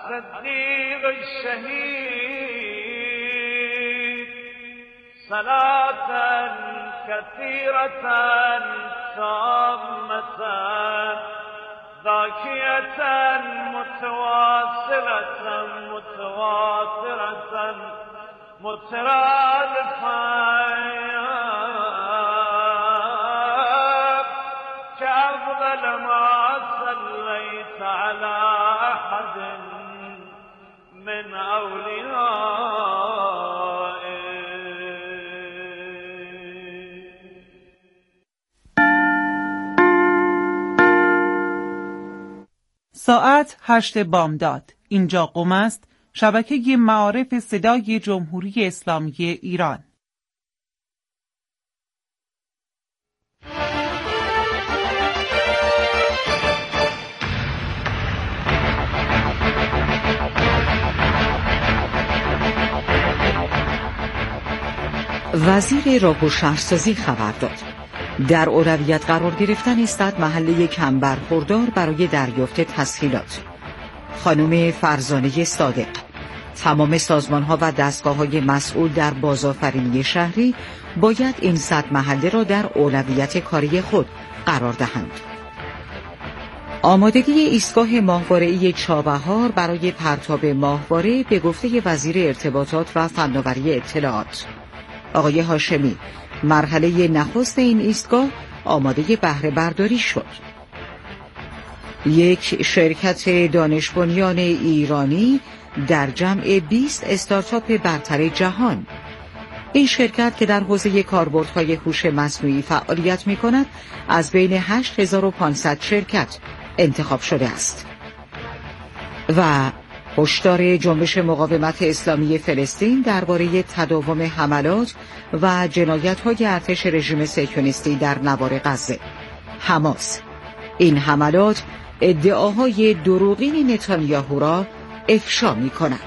صدیق الشهید صلاة كثيرة تامة ذاكية متواصلة متواترة مترادفة كأفضل ما صليت على أحد من أوليائك. ساعت 8 بامداد. اینجا قم است، شبکه معارف صدای جمهوری اسلامی ایران. وزیر راه و شهرسازی خبر داد در اولویت قرار گرفتن است محله کم برخوردار برای دریافت تسهیلات. خانم فرزانه صادق: تمام سازمان‌ها و دستگاه‌های مسئول در بازآفرینی شهری باید این 100 محله را در اولویت کاری خود قرار دهند. آمادگی ایستگاه ماهواره‌ای چابهار برای پرتاب ماهواره به گفته وزیر ارتباطات و فناوری اطلاعات آقای هاشمی، مرحله نخست این ایستگاه آماده بهره برداری شد. یک شرکت دانش بنیان ایرانی در جمع 20 استارتاپ برتر جهان. این شرکت که در حوزه کاربردهای هوش مصنوعی فعالیت می‌کند، از بین 8500 شرکت انتخاب شده است. و هشدار جنبش مقاومت اسلامی فلسطین درباره تداوم حملات و جنایت‌های ارتش رژیم صهیونیستی در نوار غزه. حماس: این حملات ادعاهای دروغین نتانیاهو را افشا می‌کند.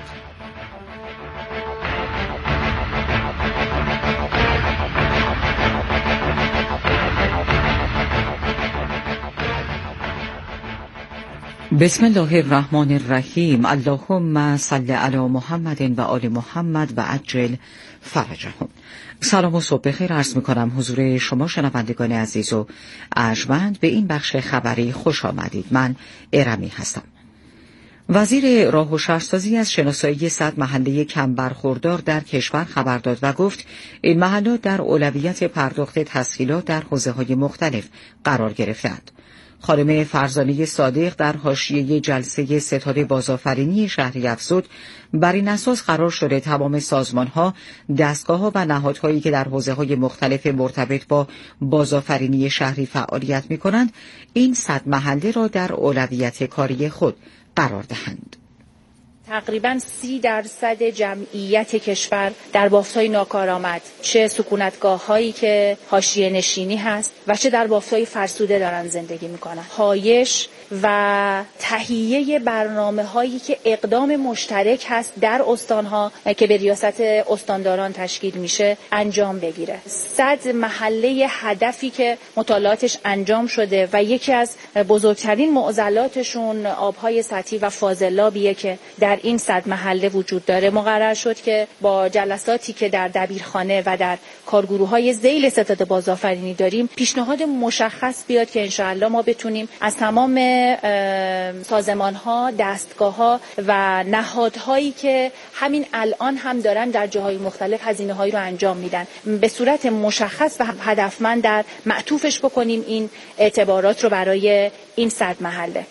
بسم الله الرحمن الرحیم. اللهم صل علی محمد و آل محمد و عجل فرجهم. سلام و صبح بخیر عرض می‌کنم حضور شما شنوندگان عزیز و ارجمند به این بخش خبری خوش آمدید. من ارمی هستم. وزیر راه و شهرسازی از شناسایی 100 محله کم برخوردار در کشور خبر داد و گفت این محلات در اولویت پرداخت تسهیلات در حوزه‌های مختلف قرار گرفتند. خانم فرزانه صادق در حاشیه جلسه ستاد بازآفرینی شهری افزود بر این اساس قرار شده تمام سازمان‌ها، دستگاه‌ها و نهادهایی که در حوزه‌های مختلف مرتبط با بازآفرینی شهری فعالیت می‌کنند، این 100 محله را در اولویت کاری خود قرار دهند. تقریباً 30% جمعیت کشور در بافت‌های ناکارآمد، چه سکونتگاه‌هایی که حاشیه نشینی هست و چه در بافت‌های فرسوده دارن زندگی می‌کنن. پایش و تهیه برنامه‌هایی که اقدام مشترک هست در استان‌ها که به ریاست استانداران تشکیل میشه انجام بگیره. 100 محله هدفی که مطالعاتش انجام شده و یکی از بزرگترین معضلاتشون آب‌های سطحی و فاضلابیه که در این 100 محله وجود داره، مقرر شد که با جلساتی که در دبیرخانه و در کارگروه‌های ذیل ستاد بازآفرینی داریم پیشنهاد مشخص بیاد که انشاءالله ما بتونیم از تمام سازمان‌ها، دستگاه‌ها و نهادهایی که همین الان هم دارن در جاهای مختلف هزینه‌هایی رو انجام میدن به صورت مشخص و هدفمند در معطوفش بکنیم این اعتبارات رو برای این 100 محله.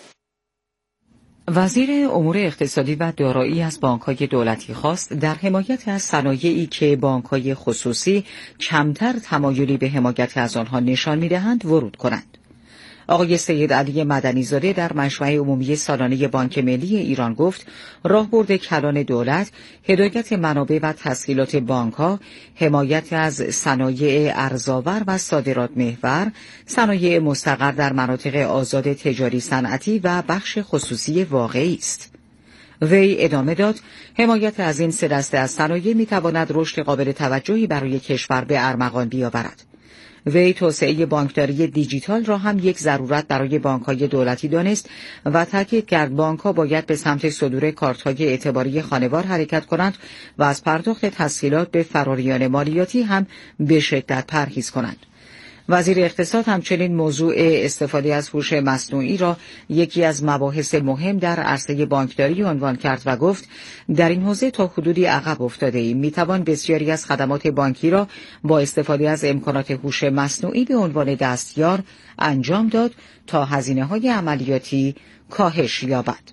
وزیر امور اقتصادی و دارایی از بانک‌های دولتی خواست در حمایت از صنایعی که بانک‌های خصوصی کمتر تمایلی به حمایت از آنها نشان می‌دهند ورود کنند. آقای سید علی مدنی‌زاده در مجمع عمومی سالانه بانک ملی ایران گفت راهبرد کلان دولت، هدایت منابع و تسهیلات بانک‌ها، حمایت از صنایع ارزآور و صادرات محور، صنایع مستقر در مناطق آزاد تجاری صنعتی و بخش خصوصی واقعی است. وی ادامه داد حمایت از این 3 دسته از صنایع می‌تواند رشد قابل توجهی برای کشور به ارمغان بیاورد. وی توسعه بانکداری دیجیتال را هم یک ضرورت برای بانک‌های دولتی دانست و تاکید کرد بانک‌ها باید به سمت صدور کارت‌های اعتباری خانوار حرکت کنند و از پرداخت تسهیلات به فراریان مالیاتی هم به شدت پرهیز کنند. وزیر اقتصاد همچنین موضوع استفاده از هوش مصنوعی را یکی از مباحث مهم در عرصه بانکداری عنوان کرد و گفت در این حوزه تا حدودی عقب افتاده ایم. میتوان بسیاری از خدمات بانکی را با استفاده از امکانات هوش مصنوعی به عنوان دستیار انجام داد تا هزینه‌های عملیاتی کاهش یابد.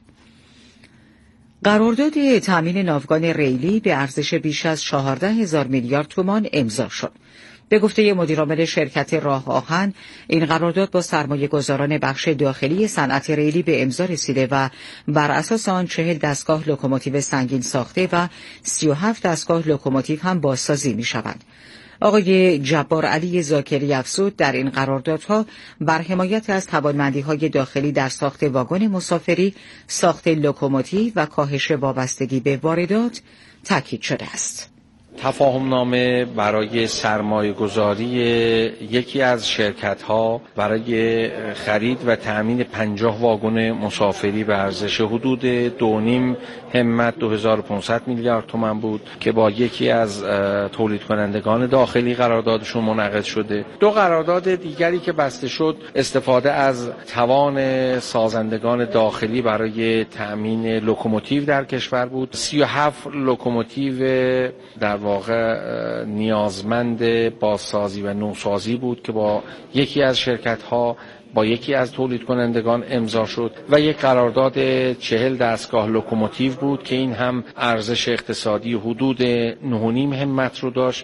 قرارداد تامین ناوگان ریلی به ارزش بیش از 14,000 میلیارد تومان امضا شد. به گفته مدیرعامل شرکت راه آهن، این قرارداد با سرمایه‌گذاران بخش داخلی صنعت ریلی به امضا رسیده و بر اساس آن 40 دستگاه لوکوموتیو سنگین ساخته و 37 دستگاه لوکوموتیو هم بازسازی می‌شوند. آقای جبار علی زاکری افزود در این قراردادها بر حمایت از توانمندی‌های داخلی در ساخت واگن مسافری، ساخت لوکوموتیو و کاهش وابستگی به واردات تاکید شده است. تفاهمنامه برای سرمایه‌گذاری یکی از شرکت‌ها برای خرید و تأمین 50 واگن مسافری به ارزش حدود 2.5 همت 2500 میلیارد تومان بود که با یکی از تولید کنندگان داخلی قراردادشون منعقد شده. دو قرارداد دیگری که بسته شد استفاده از توان سازندگان داخلی برای تأمین لوکوموتیو در کشور بود. 37 لوکوموتیو در واقع نیازمند بازسازی و نوسازی بود که با یکی از شرکت‌ها با یکی از تولید کنندگان امضا شد و یک قرارداد 40 دستگاه لوکوموتیو بود که این هم ارزش اقتصادی حدود 9.5 همت رو داشت.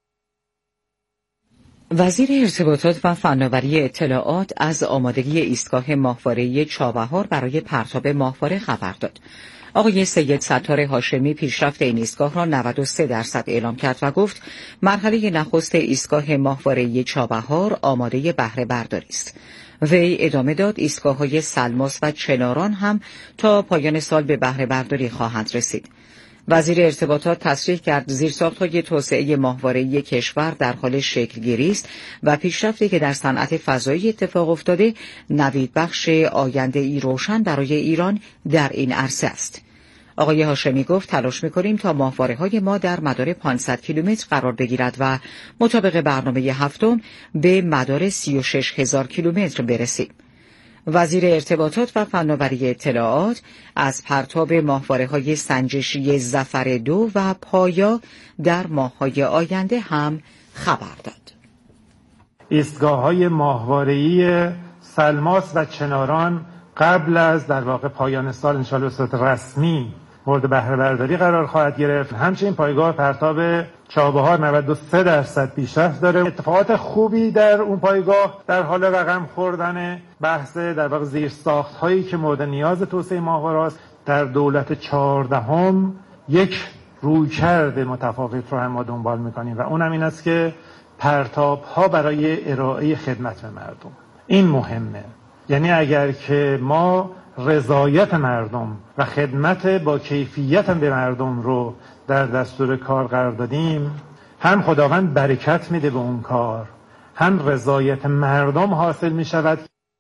وزیر ارتباطات و فناوری اطلاعات از آمادگی ایستگاه ماهواره‌ای چابهار برای پرتاب ماهواره خبر داد. آقای سید ستار هاشمی پیشرفت این ایستگاه را 93% اعلام کرد و گفت مرحله نخست ایستگاه ماهواره‌ای چابهار آماده بهره برداری است. وی ادامه داد ایستگاه‌های سلماس و چناران هم تا پایان سال به بهره برداری خواهند رسید. وزیر ارتباطات تصریح کرد زیرساخت‌های توسعه ماهواره‌ای کشور در حال شکل‌گیری است و پیشرفتی که در صنعت فضایی اتفاق افتاده نویدبخش آینده‌ای روشن برای ایران در این عرصه است. آقای هاشمی گفت تلاش می‌کنیم تا ماهواره‌های ما در مدار 500 کیلومتر قرار بگیرد و مطابق برنامه هفتم به مدار 36,000 کیلومتر برسیم. وزیر ارتباطات و فناوری اطلاعات از پرتاب ماهواره‌های سنجشی ظفر 2 و پایا در ماه‌های آینده هم خبر داد. ایستگاه‌های ماهواره‌ای سلماس و چناران قبل از در واقع پایان سال انشاءالله به صورت رسمی مورد بهره برداری قرار خواهد گرفت. همچنین پایگاه پرتاب چابهار 93% پیشرفت داره. اتفاقات خوبی در اون پایگاه در حال رقم خوردن بحث در واقع زیرساخت‌هایی که مورد نیاز توسعه ماهواره است. در دولت 14 یک رویکرد متفاوت رو هم ما دنبال می‌کنیم و اونم این است که پرتاب‌ها برای ارائه خدمت به مردم. این مهمه. یعنی اگر که ما رضایت مردم و خدمت با کیفیت به مردم رو در دستور کار قرار دادیم، هم خداوند برکت میده به اون کار، هم رضایت مردم حاصل می شود.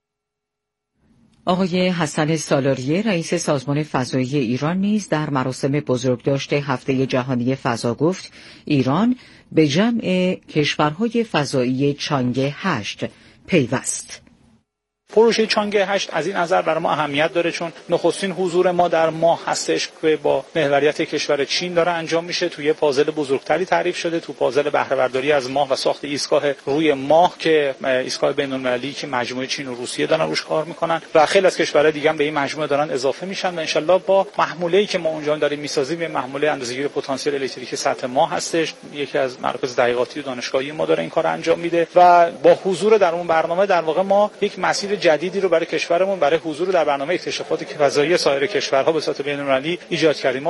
آقای حسن سالاریه رئیس سازمان فضایی ایران نیز در مراسم بزرگداشت هفته جهانی فضا گفت ایران به جمع کشورهای فضایی چانگ 8 پیوست. پروژه چانگ 8 از این نظر برای ما اهمیت داره چون نخستین حضور ما در ماه هستش که با محوریت کشور چین داره انجام میشه. توی پازل بزرگتری تعریف شده، تو پازل بهره برداری از ماه و ساخت ایستگاه روی ماه که ایستگاه بین‌المللی که مجموعه چین و روسیه دارن روش کار میکنن و خیلی از کشورها دیگه هم به این مجموعه دارن اضافه میشن و ان شاءالله با محموله‌ای که ما اونجا داریم میسازیم به محموله اندازه‌گیر پتانسیل الکتریک سطح ماه هستش. یکی از مراکز دقیقاتی دانشگاهی ما داره این کار انجام میده و با حضور در اون برنامه در واقع ما یک مسیر جدیدی رو برای کشورمون برای حضور در برنامه اکتشافات فضایی سایر کشورها به صورت بین‌المللی ایجاد کردیم.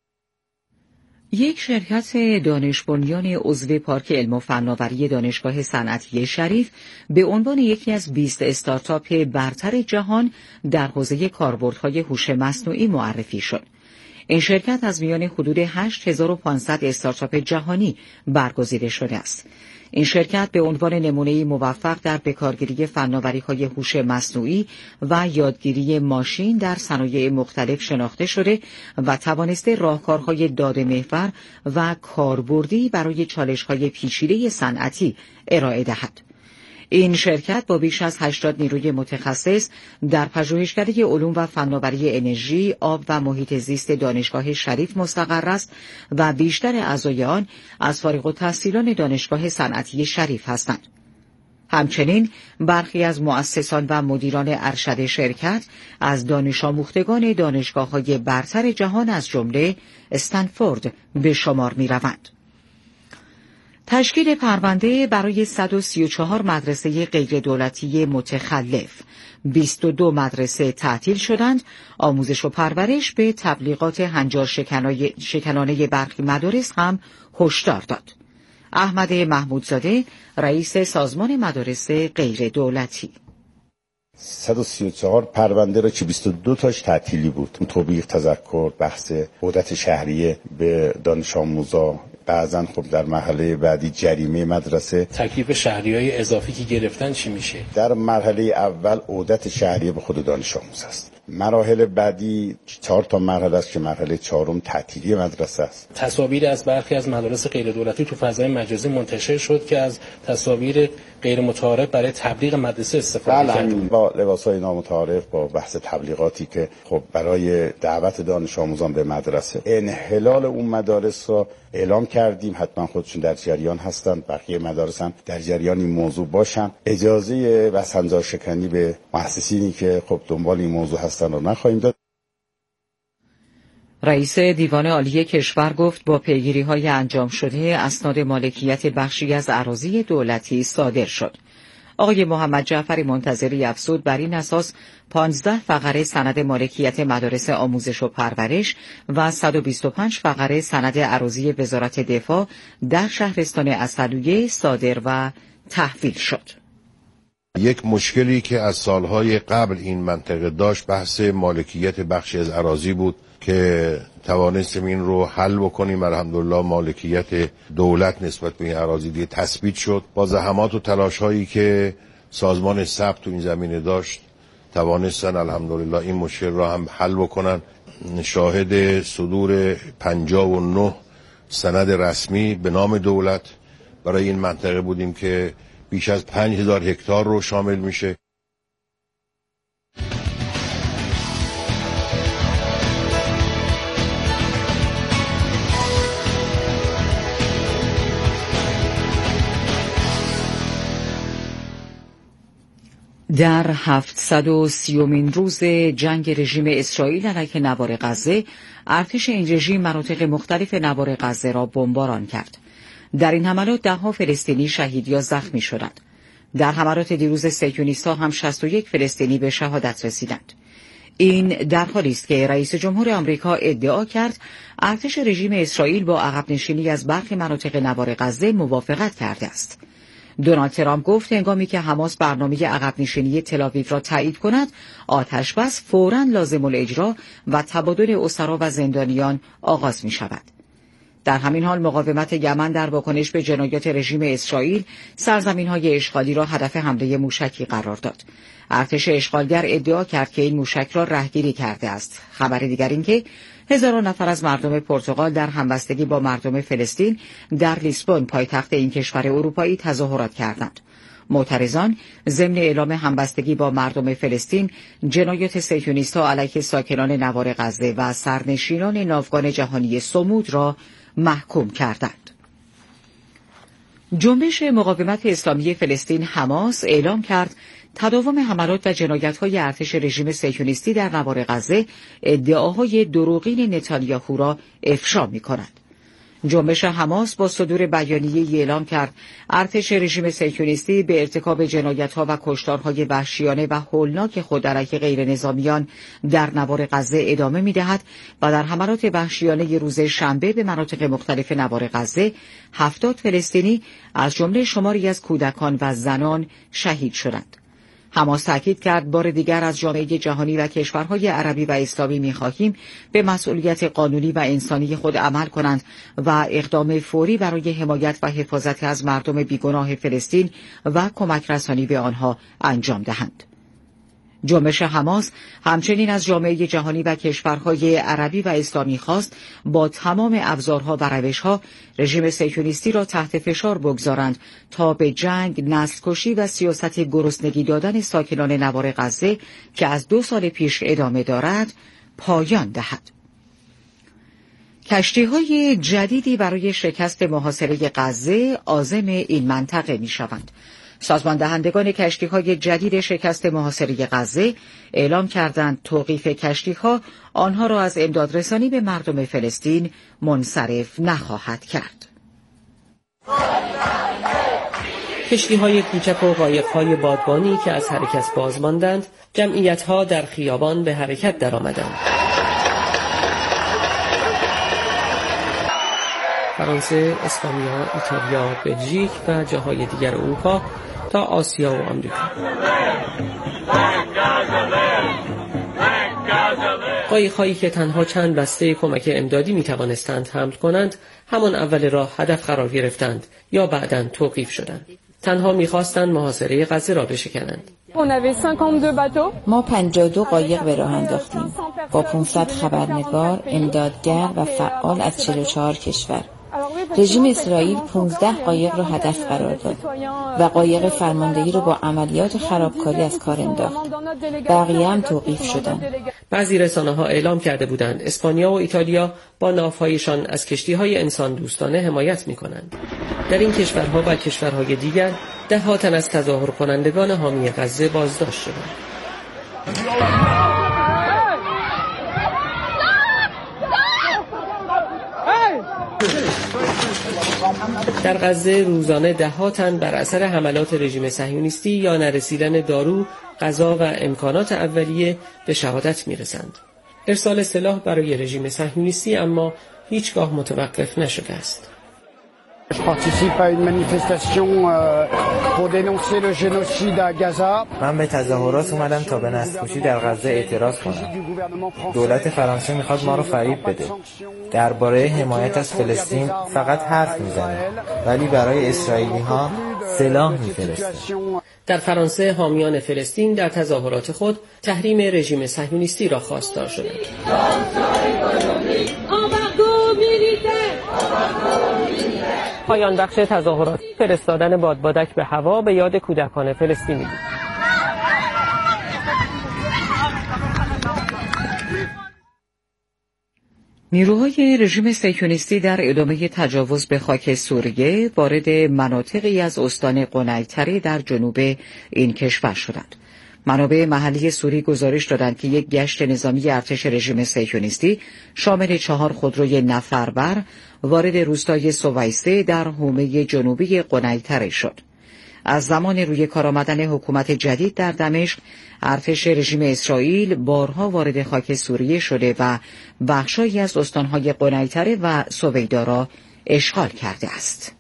یک شرکت دانش بنیان عضو پارک علم و فناوری دانشگاه صنعتی شریف به عنوان یکی از 20 استارتاپ برتر جهان در حوزه کاربردهای هوش مصنوعی معرفی شد. این شرکت از میان حدود 8500 استارتاپ جهانی برگزیده شده است. این شرکت به عنوان نمونه‌ای موفق در بکارگیری فناوری‌های هوش مصنوعی و یادگیری ماشین در صنایع مختلف شناخته شده و توانسته راهکارهای داده محور و کاربردی برای چالش‌های پیچیده صنعتی ارائه دهد. این شرکت با بیش از 80 نیروی متخصص در پژوهشکده علوم و فناوری انرژی، آب و محیط زیست دانشگاه شریف مستقر است و بیشتر اعضای آن از فارغ التحصیلان دانشگاه صنعتی شریف هستند. همچنین برخی از مؤسسان و مدیران ارشد شرکت از دانش آموختگان دانشگاه‌های برتر جهان از جمله استنفورد به شمار می‌روند. تشکیل پرونده برای 134 مدرسه غیردولتی متخلف، 22 مدرسه تعطیل شدند، آموزش و پرورش به تبلیغات هنجار شکنانه برخی مدارس هم هشدار داد. احمد محمودزاده، رئیس سازمان مدارس غیردولتی: 134 پرونده را که 22 تاش تعطیلی بود. توبیخ، تذکر، بحث عهدت شهریه به دانش آموزا، بعضن خب در مرحله بعدی جریمه مدرسه. تکلیف شهریه‌های اضافی که گرفتن چی میشه؟ در مرحله اول عهدت شهریه به خود دانش آموز است. مراحل بعدی 4 تا مرحله است که مرحله 4م تعطیلی مدرسه است. تصاویر از برخی از مدارس غیر دولتی تو فضای مجازی منتشر شد که از تصاویر غیر متعارف برای تبلیغ مدرسه استفاده کردن. با لباسای نامتعارف، با بحث تبلیغاتی که خب برای دعوت دانش آموزان به مدرسه. انحلال اون مدارس را اعلام کردیم، حتما خودشون در جریان هستند، بقیه مدارس هم در جریان این موضوع باشن. اجازه وسنجار شکنی به مؤسسینی که خب دنبال این موضوع هستن رو نخواهیم داد. رئیس دیوان عالی کشور گفت با پیگیری‌های انجام شده اسناد مالکیت بخشی از اراضی دولتی صادر شد. آقای محمد جعفری منتظری افزود بر این اساس 15 فقره سند مالکیت مدارس آموزش و پرورش و 125 فقره سند اراضی وزارت دفاع در شهرستان اسدویه صادر و تحویل شد. یک مشکلی که از سالهای قبل این منطقه داشت بحث مالکیت بخشی از اراضی بود که توانستیم این رو حل بکنیم. الحمدلله مالکیت دولت نسبت به این اراضی دیگه تثبیت شد. با زحمات و تلاش‌هایی که سازمان ثبت تو این زمینه داشت توانستن الحمدلله این مشکل را هم حل بکنن. شاهد صدور 59 سند رسمی به نام دولت برای این منطقه بودیم که بیش از 5000 هکتار رو شامل میشه. در 730مین روز جنگ رژیم اسرائیل علیه نوار غزه، ارتش این رژیم مناطق مختلف نوار غزه را بمباران کرد. در این حملات ده‌ها فلسطینی شهید یا زخمی شدند. در حملات دیروز صهیونیست‌ها هم 61 فلسطینی به شهادت رسیدند. این در حالی است که رئیس جمهور آمریکا ادعا کرد ارتش رژیم اسرائیل با عقب نشینی از برخی مناطق نوار غزه موافقت کرده است. دونالد ترامپ گفت هنگامی که حماس برنامه عقب نشینی تل‌آویو را تایید کند، آتش‌بس فوراً لازم الاجرا و تبادل اسرا و زندانیان آغاز می شود. در همین حال مقاومت یمن در واکنش به جنایات رژیم اسرائیل سرزمین‌های اشغالی را هدف حمله موشکی قرار داد. ارتش اشغالگر ادعا کرد که این موشک را رهگیری کرده است. خبر دیگر این که هزاران نفر از مردم پرتغال در همبستگی با مردم فلسطین در لیسبون پایتخت این کشور اروپایی تظاهرات کردند. معترضان ضمن اعلام همبستگی با مردم فلسطین جنایات صهیونیست‌ها علیه ساکنان نوار غزه و سرنشینان ناوگان جهانی صمود را محکوم کردند. جنبش مقاومت اسلامی فلسطین حماس اعلام کرد تداوم حملات و جنایت‌های ارتش رژیم صهیونیستی در نوار غزه ادعاهای دروغین نتانیاهو را افشا می‌کند. جنبش حماس با صدور بیانیه‌ای اعلام کرد ارتش رژیم صهیونیستی به ارتکاب جنایت‌ها و کشتارهای وحشیانه و هولناک خود علیه غیرنظامیان در نوار غزه ادامه می‌دهد و در حملات وحشیانه روز شنبه به مناطق مختلف نوار غزه 70 فلسطینی از جمله شماری از کودکان و زنان شهید شدند. حماس تاکید کرد بار دیگر از جامعه جهانی و کشورهای عربی و اسلامی می‌خواهیم به مسئولیت قانونی و انسانی خود عمل کنند و اقدام فوری برای حمایت و حفاظت از مردم بیگناه فلسطین و کمک رسانی به آنها انجام دهند. جنبش حماس همچنین از جامعه جهانی و کشورهای عربی و اسلامی خواست با تمام ابزارها و روشها رژیم صهیونیستی را تحت فشار بگذارند تا به جنگ، نسل‌کشی و سیاست گرسنگی دادن ساکنان نوار غزه که از 2 سال پیش ادامه دارد پایان دهد. کشتی‌های جدیدی برای شکست محاصره غزه عازم این منطقه می‌شوند. سازمان دهندگان کشتی‌های جدید شکست محاصره غزه اعلام کردند توقیف کشتی‌ها آنها را از امدادرسانی به مردم فلسطین منصرف نخواهد کرد. کشتی‌های کوچک و قایق‌های بادبانی که از حرکت باز ماندند، جمعیت‌ها در خیابان به حرکت درآمدند. فرانسه، اسپانیا، ایتالیا، بلژیک و جاهای دیگر اروپا تا آسیا و آمریکا. قایق‌هایی که تنها چند بسته کمک امدادی می‌توانستند حمل کنند، همان اول راه هدف قرار گرفتند یا بعداً توقیف شدند. تنها می‌خواستند محاصره غزه را بشکنند. ما 52 قایق به راه انداختیم با 500 خبرنگار، امدادگر و فعال از 44 کشور. رژیم اسرائیل 15 قایق را هدف قرار داد و قایق فرماندهی را با عملیات خرابکاری از کار انداخت. بقیه هم توقیف شدند. بعضی رسانه‌ها اعلام کرده بودند اسپانیا و ایتالیا با ناوهایشان از کشتی‌های انسان دوستانه حمایت می‌کنند. در این کشورها و کشورهای دیگر ده‌ها تن از تظاهر کنندگان حامی غزه بازداشت شدند. در غزه روزانه ده‌ها تن بر اثر حملات رژیم صهیونیستی یا نرسیدن دارو، غذا و امکانات اولیه به شهادت می‌رسند. ارسال سلاح برای رژیم صهیونیستی اما هیچگاه متوقف نشده است. من به تظاهرات اومدم تا به نسل‌کشی در غزه اعتراض کنم. دولت فرانسه میخواد ما رو فریب بده. درباره حمایت از فلسطین فقط حرف میزنه ولی برای اسرائیلی‌ها سلاح میفرسته. در فرانسه حامیان فلسطین در تظاهرات خود تحریم رژیم صهیونیستی را خواستار شدند. پایان بخش تظاهرات فرستادن بادبادک به هوا به یاد کودکان فلسطینی بود. نیروهای رژیم صهیونیستی در ادامه تجاوز به خاک سوریه وارد مناطقی از استان قنیطره در جنوب این کشور شدند. منابع محلی سوری گزارش دادند که یک گشت نظامی ارتش رژیم صهیونیستی شامل 4 خودروی نفربر وارد روستای سویسه در حومه جنوبی قنیطره شد. از زمان روی کار آمدن حکومت جدید در دمشق، ارتش رژیم اسرائیل بارها وارد خاک سوریه شده و بخشایی از استانهای قنیطره و سویدا را اشغال کرده است.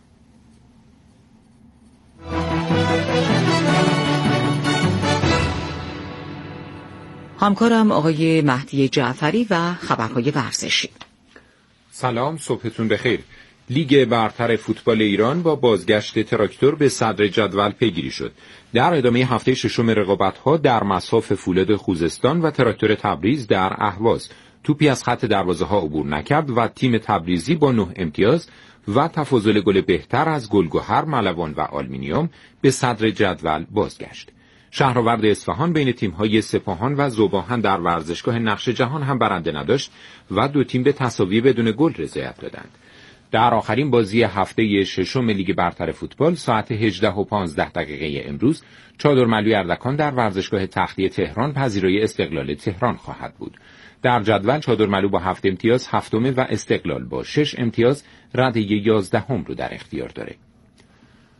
همکارم آقای مهدی جعفری و خبرهای ورزشی. سلام، صبحتون بخیر. لیگ برتر فوتبال ایران با بازگشت تراکتور به صدر جدول پیگیری شد. در ادامه هفته ششم رقابت‌ها در مصاف فولاد خوزستان و تراکتور تبریز در اهواز توپی از خط دروازه‌ها عبور نکرد و تیم تبریزی با 9 امتیاز و تفاضل گل بهتر از گلگهر، ملوان و آلومینیوم به صدر جدول بازگشت. شهرآورد اصفهان بین تیم‌های سپاهان و ذوب‌آهن در ورزشگاه نقش جهان هم برنده نداشت و 2 تیم به تساوی بدون گل رضایت دادند. در آخرین بازی هفته ششم لیگ برتر فوتبال ساعت 18:15 امروز چادرملوی اردکان در ورزشگاه تختی تهران پذیرای استقلال تهران خواهد بود. در جدول چادرملو با 7 امتیاز هفتمه و استقلال با 6 امتیاز رده 11 رو در اختیار داره.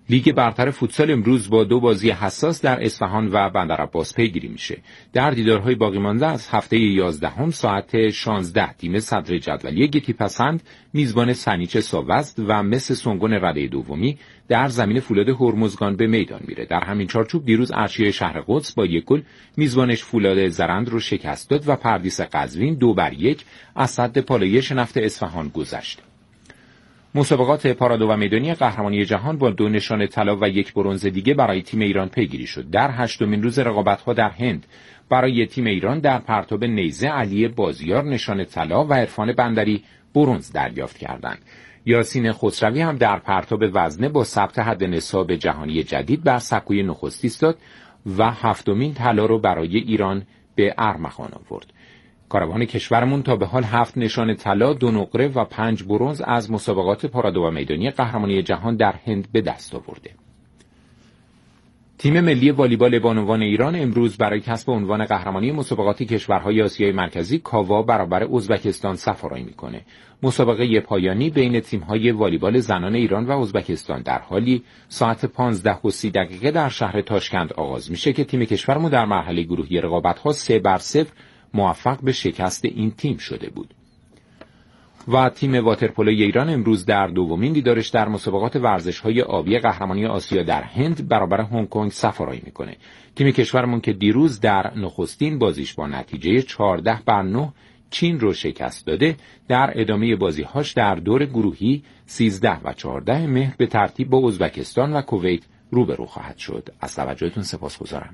لیگ برتر فوتسال امروز با 2 بازی حساس در اصفهان و بندرعباس پیگیری میشه. در دیدارهای باقی مانده از هفته 11 ساعت 16 تیم صدر جدول گیتی پسند میزبان سنیچ ساوزد و مس سنگون رده دومی در زمین فولاد هرمزگان به میدان میره. در همین چارچوب دیروز ارچی شهر قدس با 1 گل میزبانش فولاد زرند رو شکست داد و پردیس قزوین 2-1 از سد پالایش نفت اصفهان گذشت. مسابقات پارادو و میدانی قهرمانی جهان با 2 نشان طلا و 1 برنز دیگه برای تیم ایران پیگیری شد. در 8مین روز رقابت‌ها در هند برای تیم ایران در پرتاب نیزه علی بازیار نشان طلا و عرفان بندری برنز دریافت کردند. یاسین خسروی هم در پرتاب وزنه با ثبت حد نصاب جهانی جدید بر سکوی نخستی ایستاد و 7مین طلا رو برای ایران به ارمغان آورد. کاروان کشورمون تا به حال 7 نشان طلا، 2 نقره و 5 برنز از مسابقات پارادو و میدانی قهرمانی جهان در هند به دست آورده. تیم ملی والیبال بانوان ایران امروز برای کسب عنوان قهرمانی مسابقات کشورهای آسیای مرکزی کاوا برابر ازبکستان سفارایی میکنه. مسابقه پایانی بین تیم‌های والیبال زنان ایران و ازبکستان در حالی ساعت 15:30 در شهر تاشکند آغاز میشه که تیم کشورمون در مرحله گروهی رقابت‌ها 3-0 موفق به شکست این تیم شده بود. و تیم واترپولوی ایران امروز در 2مین دیدارش در مسابقات ورزش‌های آبی قهرمانی آسیا در هند برابر هنگ کنگ سفارایی میکنه. تیم کشورمون که دیروز در نخستین بازیش با نتیجه 14-9 چین رو شکست داده، در ادامه بازی‌هاش در دور گروهی 13 و 14 مهر به ترتیب با ازبکستان و کویت روبرو خواهد شد. از توجهتون سپاسگزارم.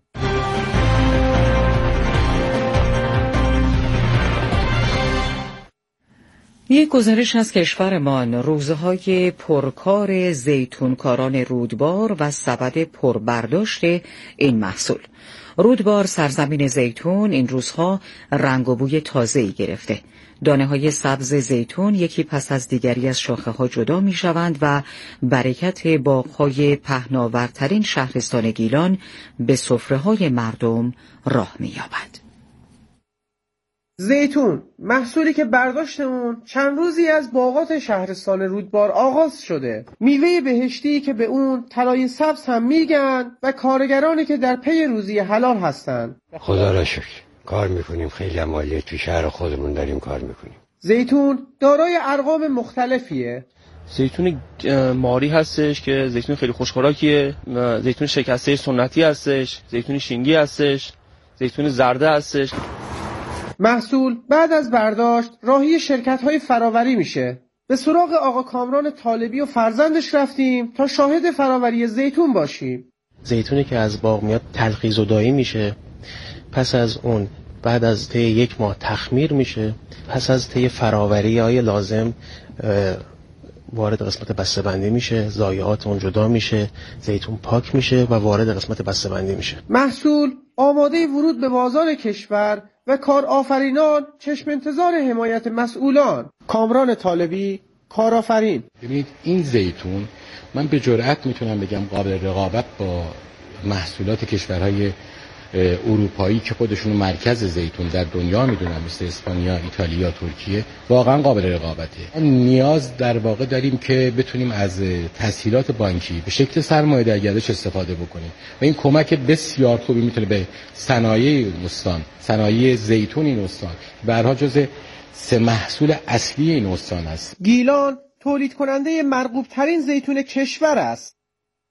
یک گزارش از کشورمان روزهای پرکار زیتونکاران رودبار و سبد پربرداشت این محصول. رودبار سرزمین زیتون این روزها رنگ و بوی تازه‌ای گرفته. دانه‌های سبز زیتون یکی پس از دیگری از شاخه‌ها جدا می‌شوند و برکت باغ‌های پهناورترین شهرستان گیلان به سفره‌های مردم راه می‌یابد. زیتون محصولی که برداشت اون چند روزی از باغات شهرستان رودبار آغاز شده. میوه بهشتی که به اون طلای سبز هم میگن و کارگرانی که در پی روزی حلال هستن. خدا را شکر کار میکنیم، خیلی عمالیه تو شهر خودمون داریم کار میکنیم. زیتون دارای ارقام مختلفیه. زیتون ماری هستش که زیتون خیلی خوشخوراکیه، زیتون شکسته سنتی هستش، زیتون شینگی هستش، زیتون زرده هستش. محصول بعد از برداشت راهی شرکت‌های فراوری میشه. به سراغ آقا کامران طالبی و فرزندش رفتیم تا شاهد فراوری زیتون باشیم. زیتونی که از باغ میاد تلخیز و دایی میشه، پس از اون بعد از طی 1 ماه تخمیر میشه، پس از طی فراوری‌های لازم وارد قسمت بسته‌بندی میشه، ضایعات اون جدا میشه، زیتون پاک میشه و وارد قسمت بسته‌بندی میشه. محصول آماده ورود به بازار کشور و کارآفرینان چشم انتظار حمایت مسئولان. کامران طالبی، کارآفرین. ببینید این زیتون من به جرئت میتونم بگم قابل رقابت با محصولات کشورهای اروپایی که خودشون مرکز زیتون در دنیا میدونن، مثل اسپانیا، ایتالیا، ترکیه، واقعا قابل رقابته. نیاز در واقع داریم که بتونیم از تسهیلات بانکی به شکل سرمایه در گردش استفاده بکنیم و این کمک بسیار خوبی میتونه به صنایع استان، صنایع زیتون این استان، به هر حال جزء 3 محصول اصلی این استان است. گیلان تولید کننده مرغوب ترین زیتون کشور است.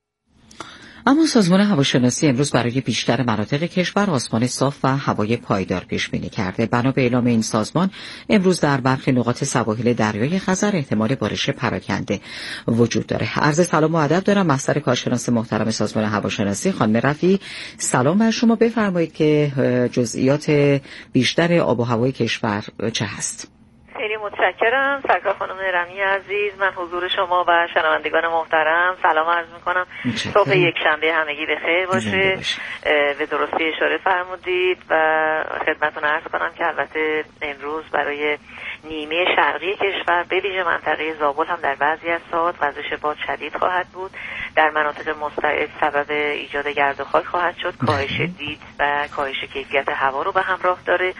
اما سازمان هواشناسی امروز برای بیشتر مناطق کشور آسمان صاف و هوای پایدار پیش بینی کرده. بنا به اعلام این سازمان امروز در برخی نقاط سواحل دریای خزر احتمال بارش پراکنده وجود داره. عرض سلام و ادب دارم محضر کارشناس محترم سازمان هواشناسی خانم رفیعی. سلام بر شما، بفرمایید که جزئیات بیشتر آب و هوای کشور چه هست؟ خیلی متشکرم سرکار خانم رمی عزیز. من حضور شما و شنوندگان محترم سلام عرض میکنم. صبح یک شنبه همگی بخیر باشه. به درستی اشاره فرمودید و خدمتتون عرض کنم که البته امروز برای نیمه شرقی کشور به ویژه منطقه زابل هم در بعضی از ساعات وزش باد شدید خواهد بود. در مناطق مستعد سبب ایجاد گرد و خاک خواهد شد. کاهش دید و کاهش کیفیت هوا رو به همراه داره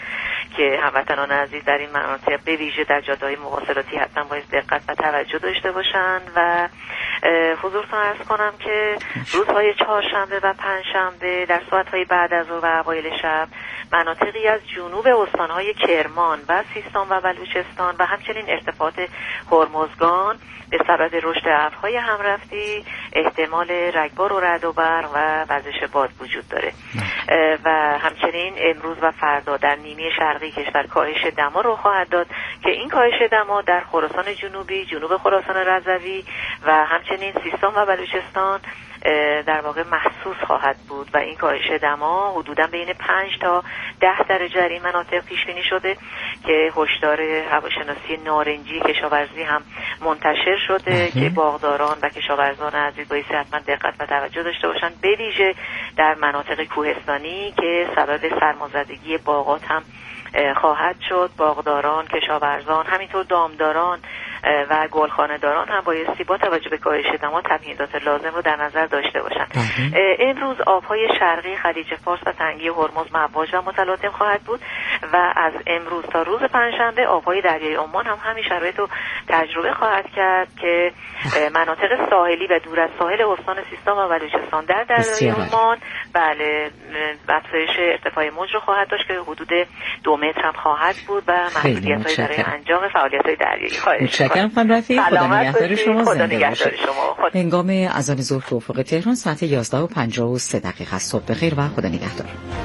که هموطنان عزیز در این مناطق به ویژه در جاده‌های مواصلاتی حتما باید دقت و توجه داشته باشند و حضورتون عرض کنم که روزهای چهارشنبه و پنجشنبه در ساعت‌های بعد از ظهر و اوایل شب مناطقی از جنوب استان‌های کرمان و سیستان و بلوچستان و همچنین ارتفاعات هرمزگان به سبب رشد ابرهای همرفتی احتمال رگبار و رعد و برق و وزش باد وجود داره و همچنین امروز و فردا در نیمه شرقی کشور کاهش دما رو خواهد داد که این کاهش دما در خراسان جنوبی، جنوب خراسان رضوی و همچنین سیستان و بلوچستان در واقع محسوس خواهد بود و این کاهش دما حدوداً بین 5 تا 10 درجه در این مناطق پیش بینی شده که هشدار هواشناسی نارنجی کشاورزی هم منتشر شده که باغداران و کشاورزان عزیز باید حتما دقت و توجه داشته باشند، به ویژه در مناطق کوهستانی که سبب سرمازدگی باغات هم خواهد شد. باغداران، کشاورزان، همینطور دامداران و گلخانه‌داران هم بایستی با توجه به کاهش دما تمهیدات لازم رو در نظر داشته باشند. امروز آبهای شرقی خلیج فارس و تنگی هرمز مواج و متلاطم خواهد بود و از امروز تا روز پنجشنبه آبهای دریای عمان هم همین شرایط رو تجربه خواهد کرد که مناطق ساحلی و دور از ساحل استان سیستان و بلوچستان در دریای عمان بله افزایش ارتفاع موج رو خواهد داشت که حدود 2 متر هم خواهد بود و محدودیت‌هایی برای انجام فعالیت‌های دریایی خواهد. متشکرم خانم رفیعی. خدا نگهدار شما. زنده باشید. هنگام اذان ظهر تو افق تهران ساعت 11:53 است. صبح بخیر و خدا نگهدار.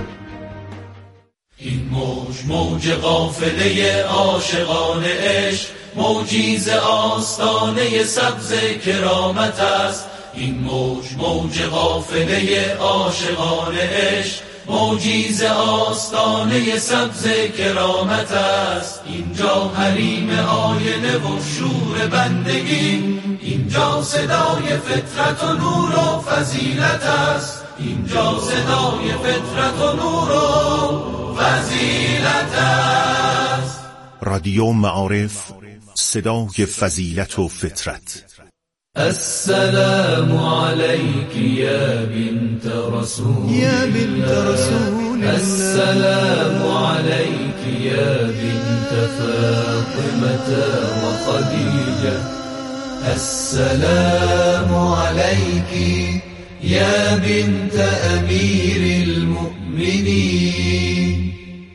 این موج قافله عاشقان عشق، موجی ز آستانه سبز کرامت است. این موج قافله عاشقان عشق، موجی ز آستانه سبز کرامت است. اینجا حریم آینه و شور بندگی، اینجا صدای فطرت و نور و فضیلت است. اینجا صدای فطرت و نور و فضیلت است. رادیو معارف، صدای فضیلت و فطرت. السلام عليك يا بنت رسول الله، السلام عليك يا بنت فاطمة وخديجة، السلام عليك يا بنت أمير المؤمنين،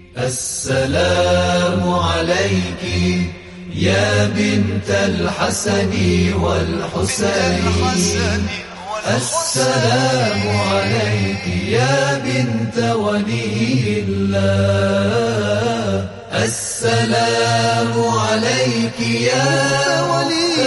السلام عليك يا بنت الحسن والحسين، السلام عليك يا بنت ولي الله، السلام عليك يا ولي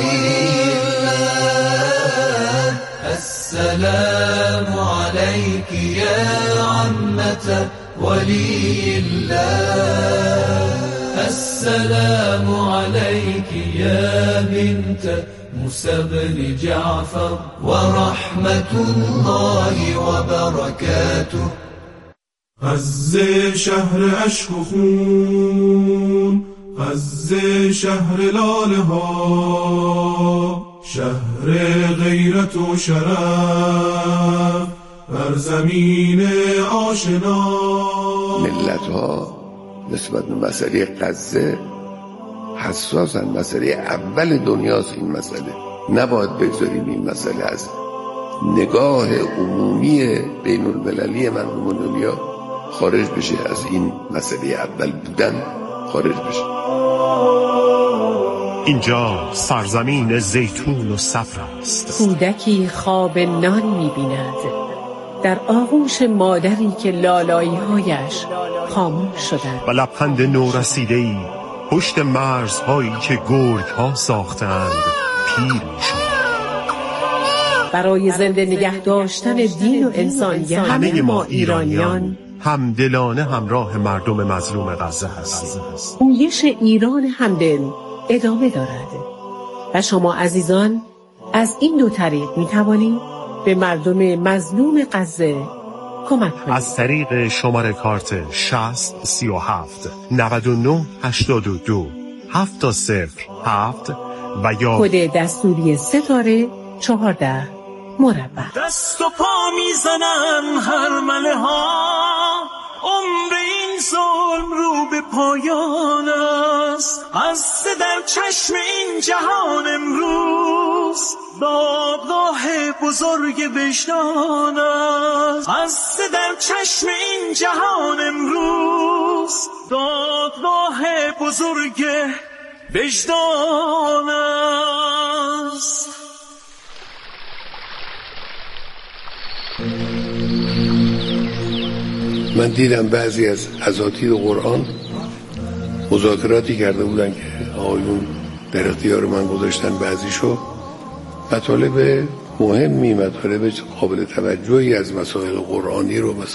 الله، السلام عليك يا عمة ولي الله، السلام عليك يا بنت موسى بن جعفر ورحمة الله وبركاته. غزه شهر عشق و خون، غزه شهر لاله ها، شهر غیرت و شرف بر زمین آشنا. ملت ها نسبت به مسئله غزه حساسن، مسئله اول دنیاست. این مسئله نباید بگذاریم این مسئله از نگاه عمومی بین المللی مردم دنیا خارج بشه، از این مسئله اول بودن خارج بشه. اینجا سرزمین زیتون و صفر است. کودکی خواب نان می‌بیند در آغوش مادری که لالایی‌هایش خاموش شدند و لبخند نورسیده‌ای پشت مرزهایی که گرگ‌ها ساختند پیر می‌شد. برای زنده نگه داشتن دین و انسانیت همه ما ایرانیان همدلانه همراه مردم مظلوم غزه هستیم. پویش ایران همدل ادامه دارد و شما عزیزان از این دو طریق می‌توانید به مردم مظلوم غزه کمک کنید. از طریق شماره کارت 60 37 99 82 707 و یا کد دستوری ستاره 14 مربع. دست و پا میزنن هرمله ها، عمر این ظلم رو به پایان است، قصه در چشم این جهان امروز دادگاه بزرگ وجدان است، قصه در چشم این جهان امروز دادگاه بزرگ وجدان است. من دیدم بعضی از اساتید قرآن مذاکراتی کرده بودن که آقایون در اختیار من گذاشتن، بعضیشو مطالب مهمی، مطالب قابل توجهی از مسائل قرآنی رو مثلا